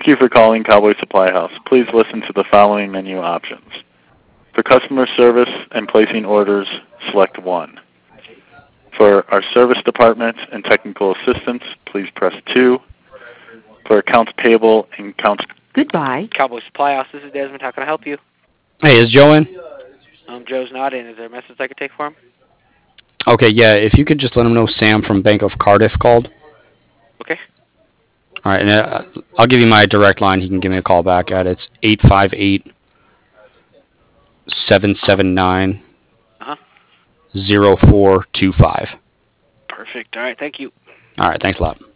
Thank you for calling Cowboy Supply House. Please listen to the following menu options. For customer service and placing orders, select 1. For our service department and technical assistance, please press 2. For accounts payable and accounts... Goodbye. Cowboy Supply House, this is Desmond. How can I help you? Hey, is Joe in? Joe's not in. Is there a message I could take for him? Okay, yeah, if you could just let him know Sam from Bank of Cardiff called. Okay. All right, and I'll give you my direct line. He can give me a call back at. It's 858-779-0425. Perfect. All right, thank you. All right, thanks a lot.